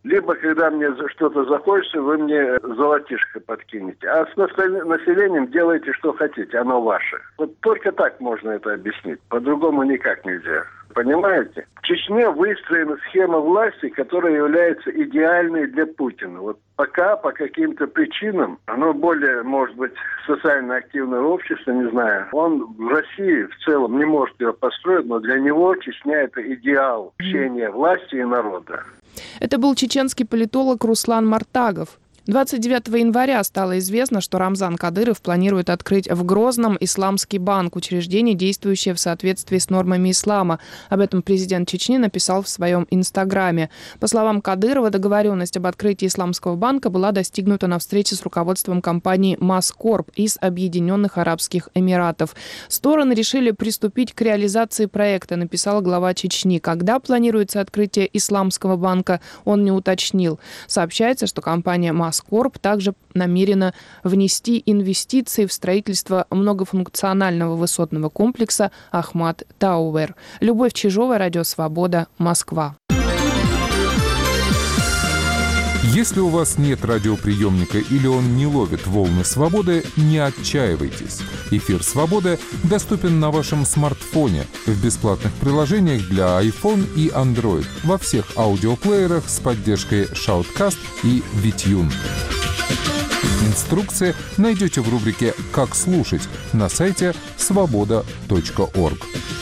Либо, когда мне что-то захочется, вы мне золотишко подкинете. А с населением делайте, что хотите, оно ваше. Вот только так можно это объяснить. По-другому никак нельзя. Понимаете? В Чечне выстроена схема власти, которая является идеальной для Путина. Вот пока по каким-то причинам, оно более, может быть, социально активное общество, не знаю, он в России в целом не может ее построить, но для него Чечня – это идеал общения власти и народа. Это был чеченский политолог Руслан Мартагов. двадцать девятого января стало известно, что Рамзан Кадыров планирует открыть в Грозном исламский банк, учреждение, действующее в соответствии с нормами ислама. Об этом президент Чечни написал в своем инстаграме. По словам Кадырова, договоренность об открытии исламского банка была достигнута на встрече с руководством компании Маскорп из Объединенных Арабских Эмиратов. Стороны решили приступить к реализации проекта, написал глава Чечни. Когда планируется открытие исламского банка, он не уточнил. Сообщается, что компания Маскорп Маскорп также намерена внести инвестиции в строительство многофункционального высотного комплекса «Ахмад Тауэр». Любовь Чижова, Радио Свобода, Москва. Если у вас нет радиоприемника или он не ловит волны свободы, не отчаивайтесь. Эфир «Свобода» доступен на вашем смартфоне в бесплатных приложениях для iPhone и Android во всех аудиоплеерах с поддержкой Shoutcast и Витюн. Инструкции найдете в рубрике «Как слушать» на сайте свобода точка орг.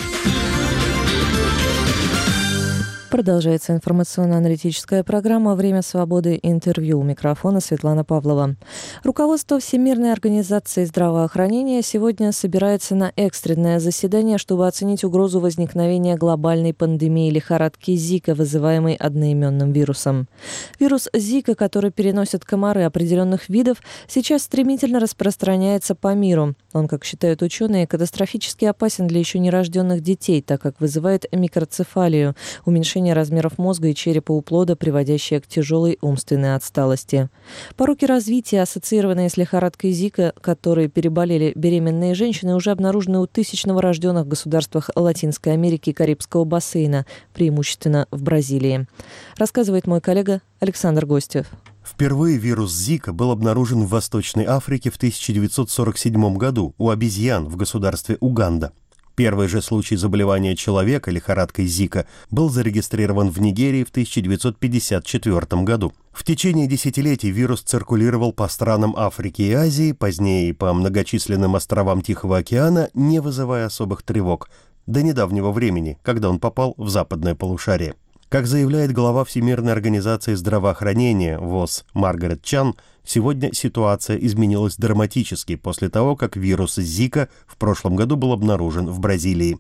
Продолжается информационно-аналитическая программа «Время свободы. Интервью». У микрофона Светлана Павлова. Руководство Всемирной организации здравоохранения сегодня собирается на экстренное заседание, чтобы оценить угрозу возникновения глобальной пандемии лихорадки Зика, вызываемой одноименным вирусом. Вирус Зика, который переносят комары определенных видов, сейчас стремительно распространяется по миру. Он, как считают ученые, катастрофически опасен для еще нерожденных детей, так как вызывает микроцефалию, уменьшение размеров мозга и черепа у плода, приводящее к тяжелой умственной отсталости. Пороки развития, ассоциированные с лихорадкой Зика, которые переболели беременные женщины, уже обнаружены у тысяч новорожденных в государствах Латинской Америки и Карибского бассейна, преимущественно в Бразилии. Рассказывает мой коллега Александр Гостев. Впервые вирус Зика был обнаружен в Восточной Африке в тысяча девятьсот сорок седьмом году у обезьян в государстве Уганда. Первый же случай заболевания человека лихорадкой Зика был зарегистрирован в Нигерии в тысяча девятьсот пятьдесят четвёртом году. В течение десятилетий вирус циркулировал по странам Африки и Азии, позднее и по многочисленным островам Тихого океана, не вызывая особых тревог, до недавнего времени, когда он попал в западное полушарие. Как заявляет глава Всемирной организации здравоохранения ВОЗ Маргарет Чан, сегодня ситуация изменилась драматически после того, как вирус Зика в прошлом году был обнаружен в Бразилии.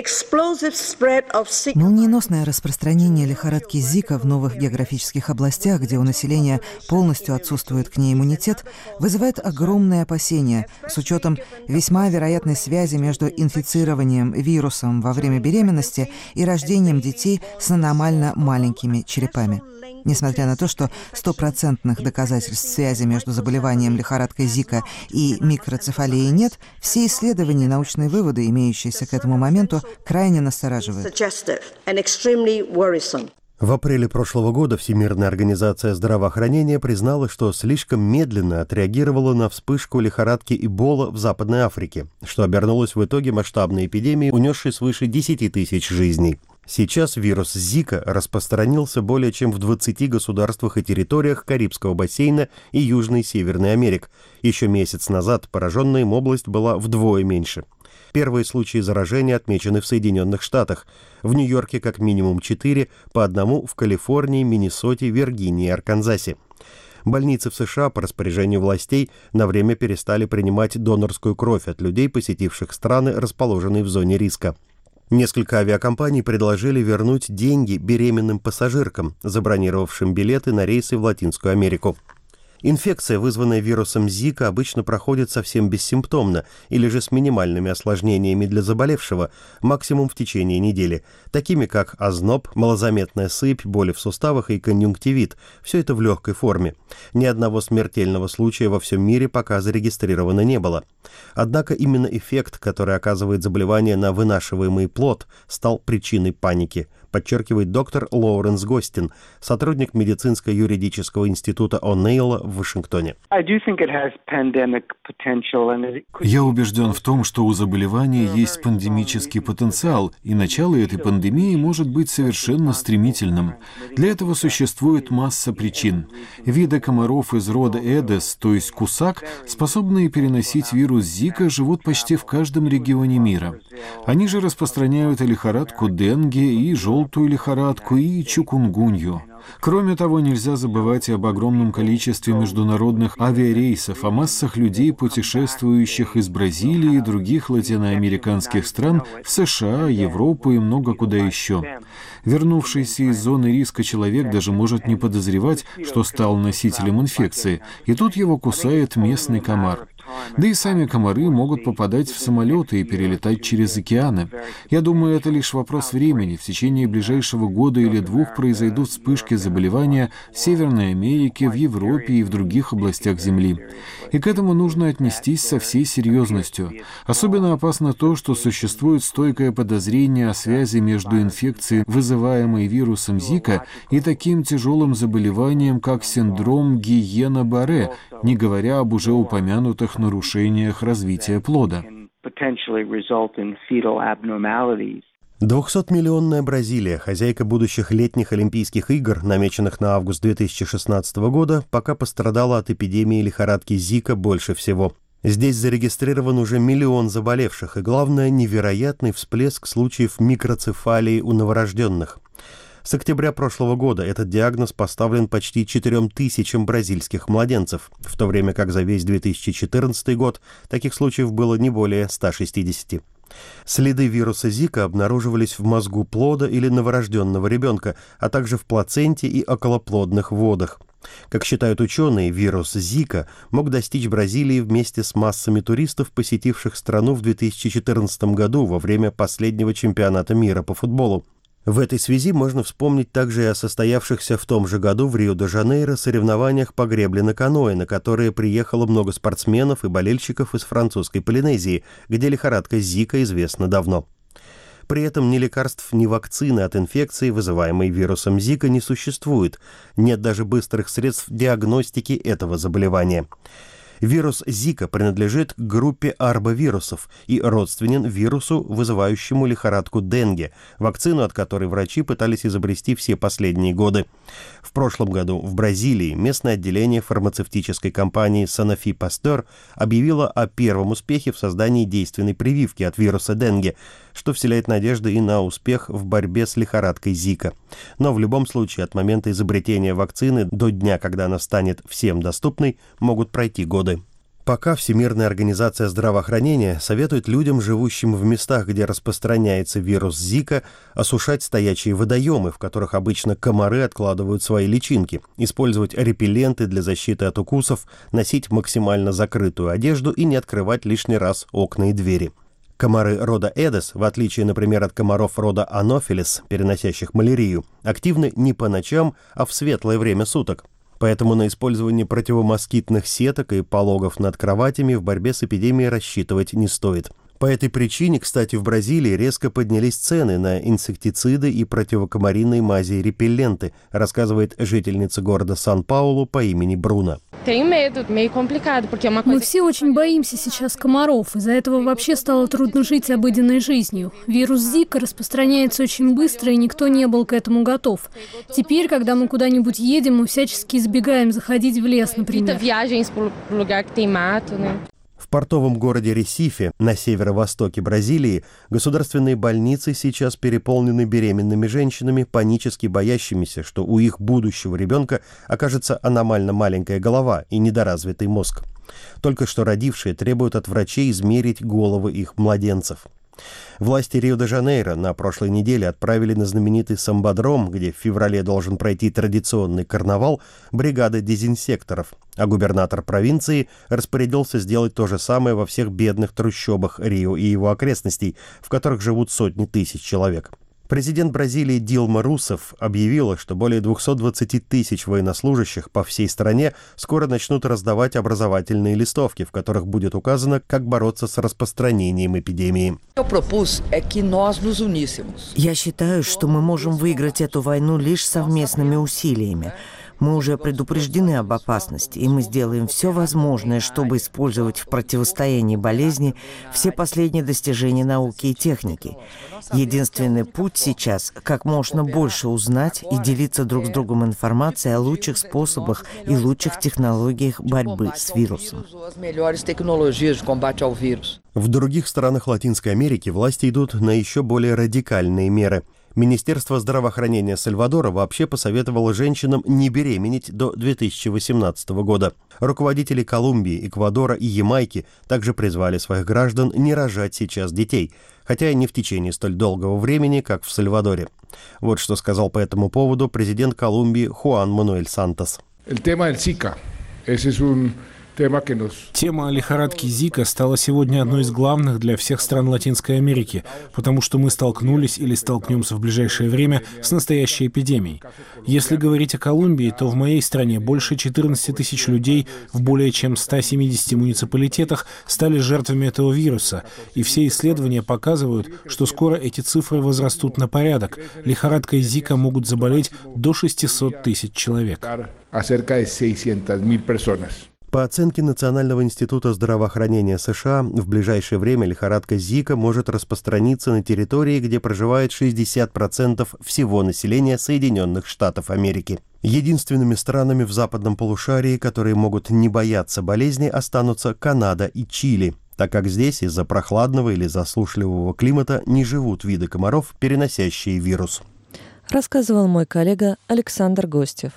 Молниеносное распространение лихорадки Зика в новых географических областях, где у населения полностью отсутствует к ней иммунитет, вызывает огромные опасения с учетом весьма вероятной связи между инфицированием вирусом во время беременности и рождением детей с аномально маленькими черепами. Несмотря на то, что стопроцентных доказательств связи между заболеванием лихорадкой Зика и микроцефалией нет, все исследования и научные выводы, имеющиеся к этому моменту, крайне настораживают. В апреле прошлого года Всемирная организация здравоохранения признала, что слишком медленно отреагировала на вспышку лихорадки Эбола в Западной Африке, что обернулось в итоге масштабной эпидемией, унесшей свыше десяти тысяч жизней. Сейчас вирус Зика распространился более чем в двадцати государствах и территориях Карибского бассейна и Южной и Северной Америк. Еще месяц назад пораженная им область была вдвое меньше. Первые случаи заражения отмечены в Соединенных Штатах. В Нью-Йорке как минимум четыре, по одному в Калифорнии, Миннесоте, Виргинии и Арканзасе. Больницы в США по распоряжению властей на время перестали принимать донорскую кровь от людей, посетивших страны, расположенные в зоне риска. Несколько авиакомпаний предложили вернуть деньги беременным пассажиркам, забронировавшим билеты на рейсы в Латинскую Америку. Инфекция, вызванная вирусом Зика, обычно проходит совсем бессимптомно или же с минимальными осложнениями для заболевшего, максимум в течение недели, такими как озноб, малозаметная сыпь, боли в суставах и конъюнктивит. Все это в легкой форме. Ни одного смертельного случая во всем мире пока зарегистрировано не было. Однако именно эффект, который оказывает заболевание на вынашиваемый плод, стал причиной паники. подчеркивает доктор Лоуренс Гостин, сотрудник медицинско-юридического института О'Нейла в Вашингтоне. Я убежден в том, что у заболевания есть пандемический потенциал, и начало этой пандемии может быть совершенно стремительным. Для этого существует масса причин. Виды комаров из рода Эдес, то есть кусак, способные переносить вирус Зика, живут почти в каждом регионе мира. Они же распространяют и лихорадку денге, и желтую лихорадку, и чикунгунью. Кроме того, нельзя забывать и об огромном количестве международных авиарейсов, о массах людей, путешествующих из Бразилии и других латиноамериканских стран в США, Европу и много куда еще. Вернувшийся из зоны риска человек даже может не подозревать, что стал носителем инфекции, и тут его кусает местный комар. Да и сами комары могут попадать в самолеты и перелетать через океаны. Я думаю, это лишь вопрос времени. В течение ближайшего года или двух произойдут вспышки заболевания в Северной Америке, в Европе и в других областях Земли. И к этому нужно отнестись со всей серьезностью. Особенно опасно то, что существует стойкое подозрение о связи между инфекцией, вызываемой вирусом Зика, и таким тяжелым заболеванием, как синдром Гиена-Барре, не говоря об уже упомянутых нарушениях развития плода. двухсотмиллионная Бразилия, хозяйка будущих летних Олимпийских игр, намеченных на август две тысячи шестнадцатого года, пока пострадала от эпидемии лихорадки Зика больше всего. Здесь зарегистрирован уже миллион заболевших, и, главное, невероятный всплеск случаев микроцефалии у новорожденных. С октября прошлого года этот диагноз поставлен почти четырем тысячам бразильских младенцев, в то время как за весь две тысячи четырнадцатый год таких случаев было не более ста шестидесяти. Следы вируса Зика обнаруживались в мозгу плода или новорожденного ребенка, а также в плаценте и околоплодных водах. Как считают ученые, вирус Зика мог достичь Бразилии вместе с массами туристов, посетивших страну в две тысячи четырнадцатом году во время последнего чемпионата мира по футболу. В этой связи можно вспомнить также и о состоявшихся в том же году в Рио-де-Жанейро соревнованиях по гребле на каноэ, на которые приехало много спортсменов и болельщиков из французской Полинезии, где лихорадка Зика известна давно. При этом ни лекарств, ни вакцины от инфекции, вызываемой вирусом Зика, не существует. Нет даже быстрых средств диагностики этого заболевания. Вирус Зика принадлежит к группе арбовирусов и родственен вирусу, вызывающему лихорадку денге, вакцину от которой врачи пытались изобрести все последние годы. В прошлом году в Бразилии местное отделение фармацевтической компании Sanofi Pasteur объявило о первом успехе в создании действенной прививки от вируса денге, что вселяет надежды и на успех в борьбе с лихорадкой Зика. Но в любом случае от момента изобретения вакцины до дня, когда она станет всем доступной, могут пройти годы. Пока Всемирная организация здравоохранения советует людям, живущим в местах, где распространяется вирус Зика, осушать стоячие водоемы, в которых обычно комары откладывают свои личинки, использовать репелленты для защиты от укусов, носить максимально закрытую одежду и не открывать лишний раз окна и двери. Комары рода Эдес, в отличие, например, от комаров рода Анофилис, переносящих малярию, активны не по ночам, а в светлое время суток. Поэтому на использование противомоскитных сеток и пологов над кроватями в борьбе с эпидемией рассчитывать не стоит. По этой причине, кстати, в Бразилии резко поднялись цены на инсектициды и противокомариные мази и репелленты, рассказывает жительница города Сан-Паулу по имени Бруно. Мы все очень боимся сейчас комаров, из-за этого вообще стало трудно жить обыденной жизнью. Вирус Зика распространяется очень быстро, и никто не был к этому готов. Теперь, когда мы куда-нибудь едем, мы всячески избегаем заходить в лес, например. В портовом городе Ресифе на северо-востоке Бразилии государственные больницы сейчас переполнены беременными женщинами, панически боящимися, что у их будущего ребенка окажется аномально маленькая голова и недоразвитый мозг. Только что родившие требуют от врачей измерить головы их младенцев. Власти Рио-де-Жанейро на прошлой неделе отправили на знаменитый самбодром, где в феврале должен пройти традиционный карнавал, бригады дезинсекторов, а губернатор провинции распорядился сделать то же самое во всех бедных трущобах Рио и его окрестностей, в которых живут сотни тысяч человек. Президент Бразилии Дилма Русефф объявила, что более двести двадцать тысяч военнослужащих по всей стране скоро начнут раздавать образовательные листовки, в которых будет указано, как бороться с распространением эпидемии. Я считаю, что мы можем выиграть эту войну лишь совместными усилиями. Мы уже предупреждены об опасности, и мы сделаем все возможное, чтобы использовать в противостоянии болезни все последние достижения науки и техники. Единственный путь сейчас – как можно больше узнать и делиться друг с другом информацией о лучших способах и лучших технологиях борьбы с вирусом. В других странах Латинской Америки власти идут на еще более радикальные меры. Министерство здравоохранения Сальвадора вообще посоветовало женщинам не беременеть до две тысячи восемнадцатого года. Руководители Колумбии, Эквадора и Ямайки также призвали своих граждан не рожать сейчас детей, хотя и не в течение столь долгого времени, как в Сальвадоре. Вот что сказал по этому поводу президент Колумбии Хуан Мануэль Сантос. Тема лихорадки Зика стала сегодня одной из главных для всех стран Латинской Америки, потому что мы столкнулись или столкнемся в ближайшее время с настоящей эпидемией. Если говорить о Колумбии, то в моей стране больше четырнадцати тысяч людей в более чем ста семидесяти муниципалитетах стали жертвами этого вируса, и все исследования показывают, что скоро эти цифры возрастут на порядок. Лихорадкой Зика могут заболеть до шестисот тысяч человек. По оценке Национального института здравоохранения США, в ближайшее время лихорадка Зика может распространиться на территории, где проживает шестьдесят процентов всего населения Соединенных Штатов Америки. Единственными странами в западном полушарии, которые могут не бояться болезни, останутся Канада и Чили, так как здесь из-за прохладного или засушливого климата не живут виды комаров, переносящие вирус. Рассказывал мой коллега Александр Гостев.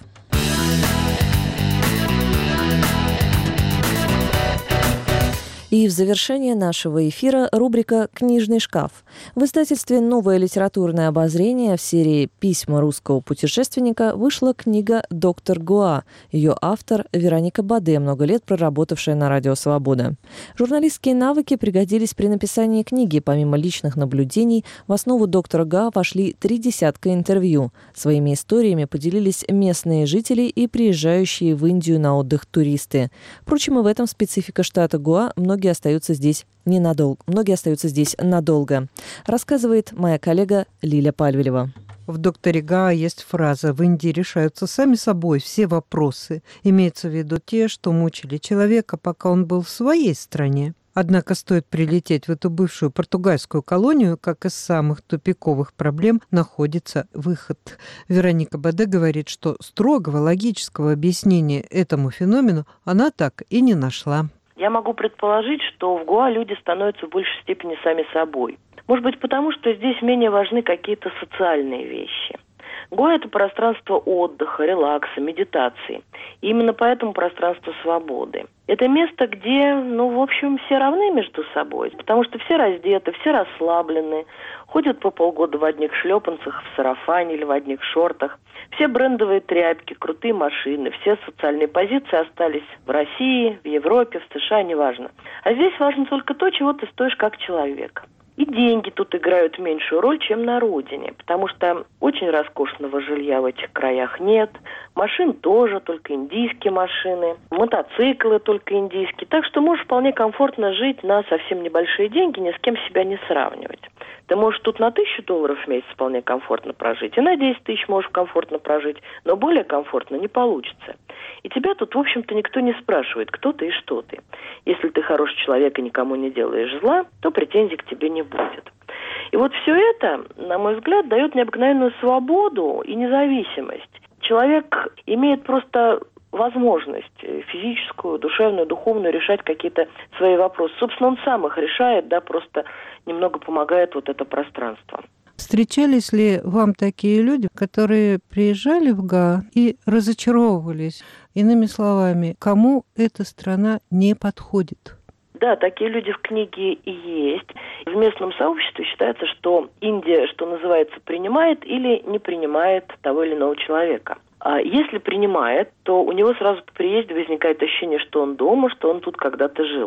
И в завершение нашего эфира рубрика «Книжный шкаф». В издательстве «Новое литературное обозрение» в серии «Письма русского путешественника» вышла книга «Доктор Гоа». Ее автор Вероника Баде, много лет проработавшая на Радио Свобода. Журналистские навыки пригодились при написании книги. Помимо личных наблюдений, в основу доктора Гоа вошли три десятка интервью. Своими историями поделились местные жители и приезжающие в Индию на отдых туристы. Впрочем, и в этом специфика штата Гоа. Многие остаются здесь ненадолго. Многие остаются здесь надолго, рассказывает моя коллега Лиля Пальвелева. В «Докторе Гоа» есть фраза: «В Индии решаются сами собой все вопросы». Имеется в виду те, что мучили человека, пока он был в своей стране. Однако стоит прилететь в эту бывшую португальскую колонию, как из самых тупиковых проблем находится выход. Вероника Баде говорит, что строгого логического объяснения этому феномену она так и не нашла. Я могу предположить, что в Гоа люди становятся в большей степени сами собой. Может быть, потому что здесь менее важны какие-то социальные вещи. Гоа – это пространство отдыха, релакса, медитации. И именно поэтому пространство свободы. Это место, где, ну, в общем, все равны между собой, потому что все раздеты, все расслаблены, ходят по полгода в одних шлепанцах, в сарафане или в одних шортах. Все брендовые тряпки, крутые машины, все социальные позиции остались в России, в Европе, в США, неважно. А здесь важно только то, чего ты стоишь как человек. И деньги тут играют меньшую роль, чем на родине, потому что очень роскошного жилья в этих краях нет, машин тоже, только индийские машины, мотоциклы только индийские, так что можешь вполне комфортно жить на совсем небольшие деньги, ни с кем себя не сравнивать. Ты можешь тут на тысячу долларов в месяц вполне комфортно прожить, и на десять тысяч можешь комфортно прожить, но более комфортно не получится. И тебя тут, в общем-то, никто не спрашивает, кто ты и что ты. Если ты хороший человек и никому не делаешь зла, то претензий к тебе не будет. И вот все это, на мой взгляд, дает необыкновенную свободу и независимость. Человек имеет просто возможность физическую, душевную, духовную решать какие-то свои вопросы. Собственно, он сам их решает, да, просто немного помогает вот это пространство. Встречались ли вам такие люди, которые приезжали в Гоа и разочаровывались? Иными словами, кому эта страна не подходит? Да, такие люди в книге и есть. В местном сообществе считается, что Индия, что называется, принимает или не принимает того или иного человека. А если принимает, то у него сразу по приезде возникает ощущение, что он дома, что он тут когда-то жил.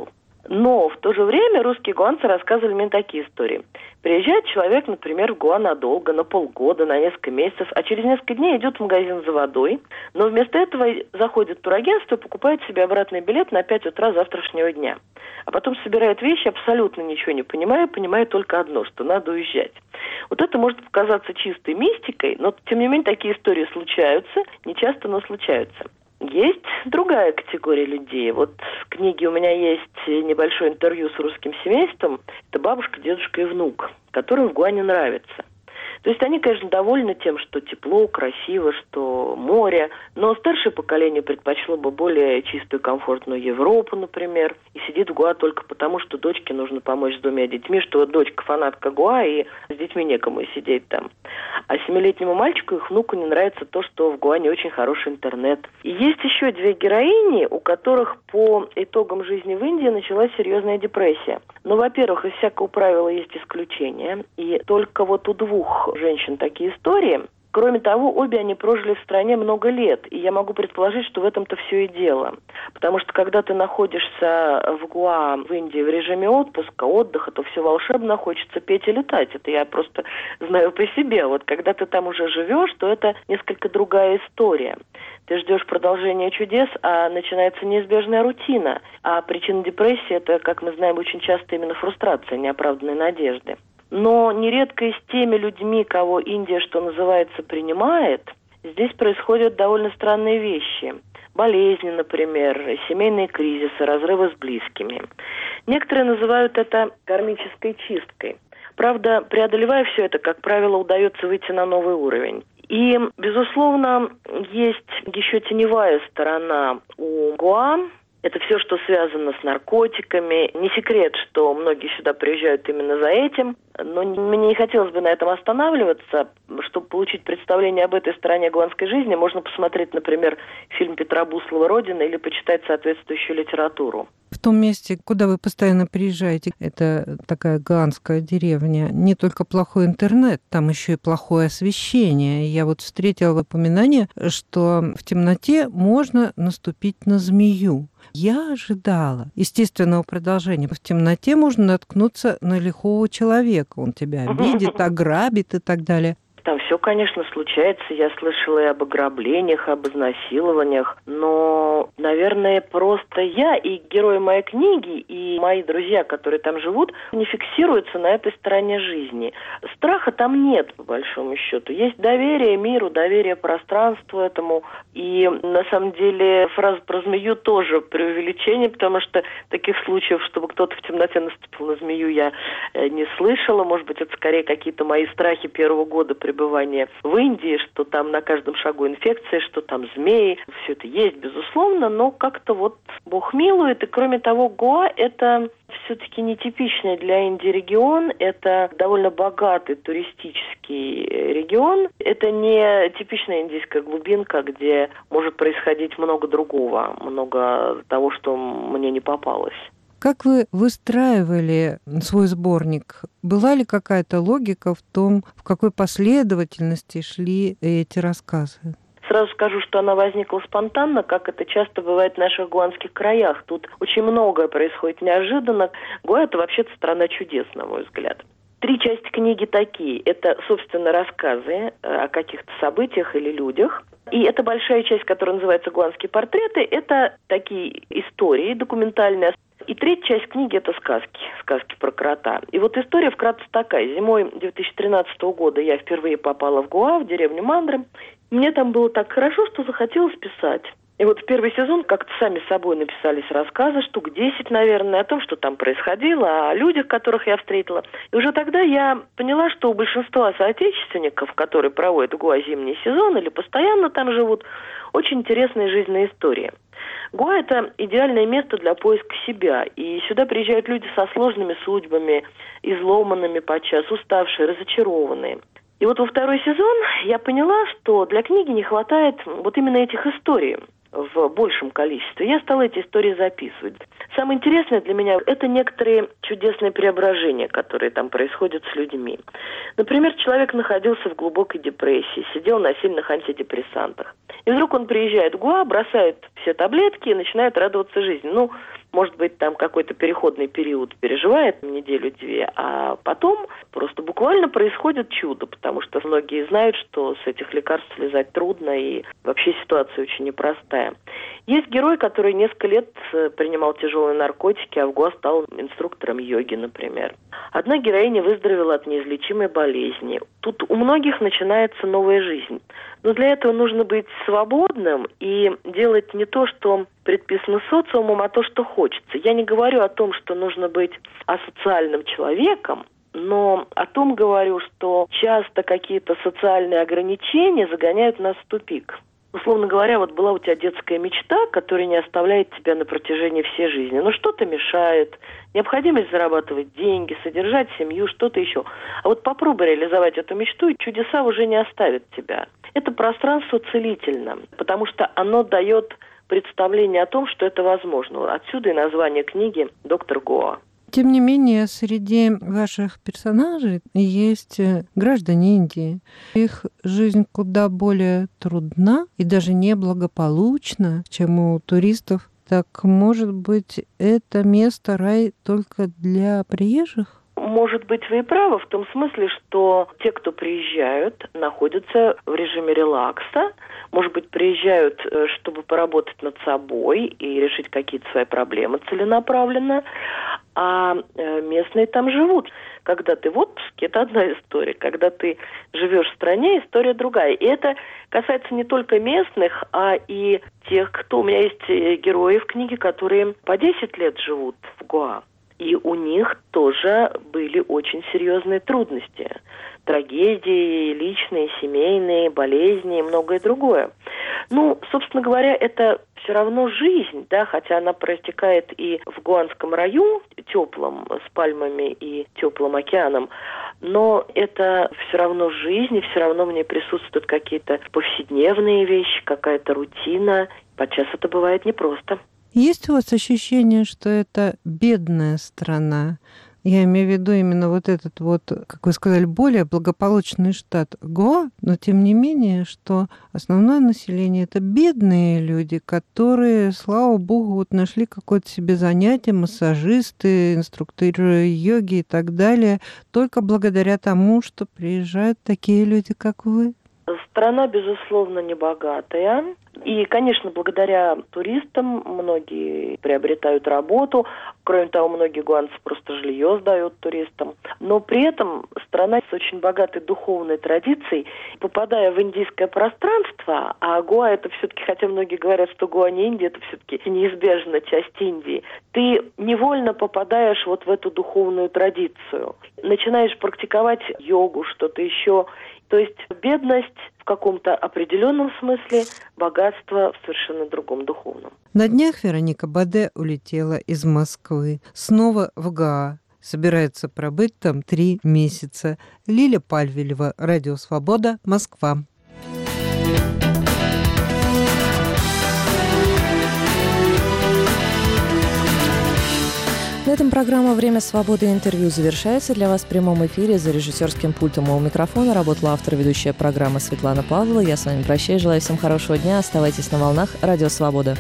Но в то же время русские гуанцы рассказывали мне такие истории. Приезжает человек, например, в Гоа надолго, на полгода, на несколько месяцев, а через несколько дней идет в магазин за водой, но вместо этого заходит в турагентство и покупает себе обратный билет на пять утра завтрашнего дня. А потом собирает вещи, абсолютно ничего не понимая, понимая только одно, что надо уезжать. Вот это может показаться чистой мистикой, но, тем не менее, такие истории случаются, не часто, но случаются. Есть другая категория людей. Вот в книге у меня есть небольшое интервью с русским семейством. Это бабушка, дедушка и внук, которым в Гуане нравится. То есть они, конечно, довольны тем, что тепло, красиво, что море, но старшее поколение предпочло бы более чистую, комфортную Европу, например, и сидит в Гоа только потому, что дочке нужно помочь с двумя детьми, что вот дочка фанатка Гоа, и с детьми некому сидеть там. А семилетнему мальчику и их внуку не нравится то, что в Гоа не очень хороший интернет. И есть еще две героини, у которых по итогам жизни в Индии началась серьезная депрессия. Ну, во-первых, из всякого правила есть исключения, и только вот у двух женщин такие истории. Кроме того, обе они прожили в стране много лет, и я могу предположить, что в этом-то все и дело. Потому что когда ты находишься в Гоа, в Индии, в режиме отпуска, отдыха, то все волшебно, хочется петь и летать. Это я просто знаю по себе. Вот когда ты там уже живешь, то это несколько другая история. Ты ждешь продолжения чудес, а начинается неизбежная рутина. А причина депрессии – это, как мы знаем, очень часто именно фрустрация, неоправданные надежды. Но нередко и с теми людьми, кого Индия, что называется, принимает, здесь происходят довольно странные вещи. Болезни, например, семейные кризисы, разрывы с близкими. Некоторые называют это кармической чисткой. Правда, преодолевая все это, как правило, удается выйти на новый уровень. И, безусловно, есть еще теневая сторона у Гоа. Это все, что связано с наркотиками. Не секрет, что многие сюда приезжают именно за этим. Но мне не хотелось бы на этом останавливаться. Чтобы получить представление об этой стороне гуанской жизни, можно посмотреть, например, фильм Петра Буслова «Родина» или почитать соответствующую литературу. В том месте, куда вы постоянно приезжаете, это такая ганская деревня, не только плохой интернет, там еще и плохое освещение. Я вот встретила упоминание, что в темноте можно наступить на змею. Я ожидала естественного продолжения. В темноте можно наткнуться на лихого человека. Он тебя обидит, ограбит и так далее. Там все, конечно, случается. Я слышала и об ограблениях, об изнасилованиях. Но, наверное, просто я и герои моей книги, и мои друзья, которые там живут, не фиксируются на этой стороне жизни. Страха там нет, по большому счету. Есть доверие миру, доверие пространству этому. И, на самом деле, фраза про змею тоже преувеличение, потому что таких случаев, чтобы кто-то в темноте наступил на змею, я не слышала. Может быть, это скорее какие-то мои страхи первого года пребывания в Индии, что там на каждом шагу инфекция, что там змеи. Все это есть, безусловно, но как-то вот Бог милует. И кроме того, Гоа – это все-таки нетипичный для Индии регион. Это довольно богатый туристический регион. Это не типичная индийская глубинка, где может происходить много другого, много того, что мне не попалось. Как вы выстраивали свой сборник? Была ли какая-то логика в том, в какой последовательности шли эти рассказы? Сразу скажу, что она возникла спонтанно, как это часто бывает в наших гуанских краях. Тут очень многое происходит неожиданно. Гоа – это вообще-то страна чудес, на мой взгляд. Три части книги такие. Это, собственно, рассказы о каких-то событиях или людях. И эта большая часть, которая называется «Гуанские портреты», это такие истории документальные. И третья часть книги – это сказки, сказки про крота. И вот история вкратце такая. Зимой две тысячи тринадцатого года я впервые попала в Гоа, в деревню Мандры. Мне там было так хорошо, что захотелось писать. И вот в первый сезон как-то сами собой написались рассказы, штук десять, наверное, о том, что там происходило, о людях, которых я встретила. И уже тогда я поняла, что у большинства соотечественников, которые проводят в Гоа зимний сезон или постоянно там живут, очень интересные жизненные истории. Гоа – это идеальное место для поиска себя. И сюда приезжают люди со сложными судьбами, изломанными подчас, уставшие, разочарованные. И вот во второй сезон я поняла, что для книги не хватает вот именно этих историй в большем количестве. Я стала эти истории записывать. Самое интересное для меня – это некоторые чудесные преображения, которые там происходят с людьми. Например, человек находился в глубокой депрессии, сидел на сильных антидепрессантах. И вдруг он приезжает в Гоа, бросает все таблетки и начинает радоваться жизни. Ну, может быть, там какой-то переходный период переживает неделю-две, а потом просто буквально происходит чудо, потому что многие знают, что с этих лекарств слезать трудно, и вообще ситуация очень непростая. Есть герой, который несколько лет принимал тяжелые наркотики, а в ГОА стал инструктором йоги, например. Одна героиня выздоровела от неизлечимой болезни. Тут у многих начинается новая жизнь. Но для этого нужно быть свободным и делать не то, что предписано социумом, а то, что хочется. Я не говорю о том, что нужно быть асоциальным человеком, но о том говорю, что часто какие-то социальные ограничения загоняют нас в тупик. Условно говоря, вот была у тебя детская мечта, которая не оставляет тебя на протяжении всей жизни. Но что-то мешает, необходимость зарабатывать деньги, содержать семью, что-то еще. А вот попробуй реализовать эту мечту, и чудеса уже не оставят тебя. Это пространство целительно, потому что оно дает представление о том, что это возможно. Отсюда и название книги «Доктор Гоа». Тем не менее, среди ваших персонажей есть граждане Индии. Их жизнь куда более трудна и даже неблагополучна, чем у туристов. Так, может быть, это место рай только для приезжих? Может быть, вы и правы в том смысле, что те, кто приезжают, находятся в режиме релакса, может быть, приезжают, чтобы поработать над собой и решить какие-то свои проблемы целенаправленно, а местные там живут. Когда ты в отпуске, это одна история. Когда ты живешь в стране, история другая. И это касается не только местных, а и тех, кто... У меня есть герои в книге, которые по десять лет живут в Гоа. И у них тоже были очень серьезные трудности. Трагедии личные, семейные, болезни и многое другое. Ну, собственно говоря, это все равно жизнь, да, хотя она протекает и в Гуанском раю, теплом, с пальмами и теплым океаном, но это все равно жизнь, и все равно в ней присутствуют какие-то повседневные вещи, какая-то рутина. Подчас это бывает непросто. Есть у вас ощущение, что это бедная страна? Я имею в виду именно вот этот вот, как вы сказали, более благополучный штат Гоа, но тем не менее, что основное население — это бедные люди, которые, слава богу, вот нашли какое-то себе занятие, массажисты, инструкторы йоги и так далее, только благодаря тому, что приезжают такие люди, как вы. Страна, безусловно, небогатая. И, конечно, благодаря туристам многие приобретают работу. Кроме того, многие гуанцы просто жилье сдают туристам. Но при этом страна с очень богатой духовной традицией. Попадая в индийское пространство, а Гоа это все-таки, хотя многие говорят, что Гоа не Индия, это все-таки неизбежно часть Индии, ты невольно попадаешь вот в эту духовную традицию. Начинаешь практиковать йогу, что-то еще. То есть бедность в каком-то определенном смысле, богатство в совершенно другом духовном. На днях Вероника Баде улетела из Москвы снова в Гоа. Собирается пробыть там три месяца. Лиля Пальвелева, Радио Свобода, Москва. На этом программа «Время свободы» и интервью завершается. Для вас в прямом эфире за режиссерским пультом у микрофона работала автор и ведущая программы Светлана Павлова. Я с вами прощаюсь. Желаю всем хорошего дня. Оставайтесь на волнах Радио Свобода.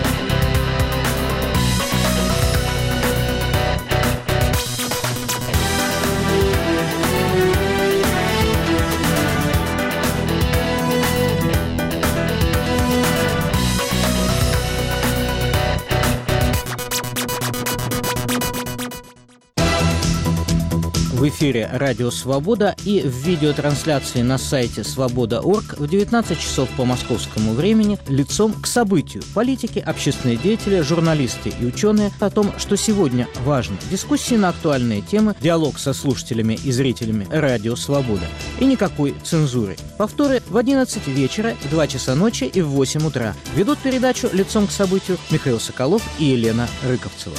В эфире «Радио Свобода» и в видеотрансляции на сайте свобода точка орг в девятнадцать часов по московскому времени лицом к событию. Политики, общественные деятели, журналисты и ученые о том, что сегодня важно. Дискуссии на актуальные темы, диалог со слушателями и зрителями «Радио Свобода». И никакой цензуры. Повторы в одиннадцать вечера, в два часа ночи и в восемь утра. Ведут передачу «Лицом к событию» Михаил Соколов и Елена Рыковцева.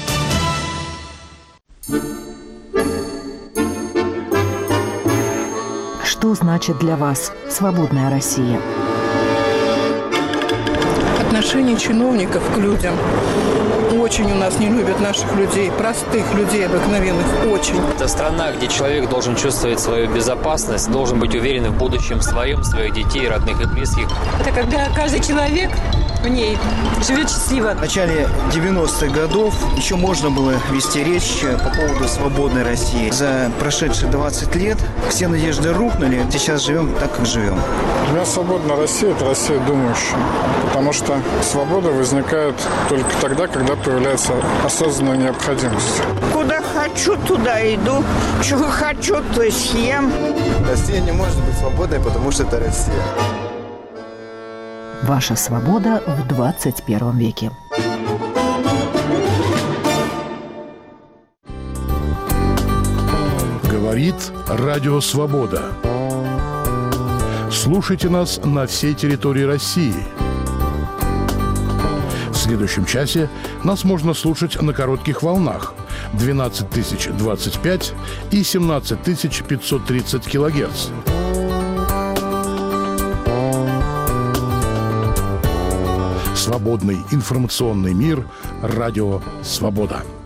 Что значит для вас свободная Россия? Отношение чиновников к людям. Очень у нас не любят наших людей, простых людей, обыкновенных, очень. Это страна, где человек должен чувствовать свою безопасность, должен быть уверен в будущем своем, своих детей, родных и близких. Это когда каждый человек в ней живет счастливо. В начале девяностых годов еще можно было вести речь по поводу свободной России. За прошедшие двадцать лет все надежды рухнули. Сейчас живем так, как живем. Для меня свободная Россия – это Россия думающая. Потому что свобода возникает только тогда, когда появляется осознанная необходимость. Куда хочу, туда иду. Чего хочу, то съем. Россия не может быть свободной, потому что это Россия. Ваша свобода в двадцать первом веке. Говорит Радио Свобода. Слушайте нас на всей территории России. В следующем часе нас можно слушать на коротких волнах двенадцать тысяч двадцать пять и семнадцать тысяч пятьсот тридцать килогерц. Свободный информационный мир. Радио Свобода.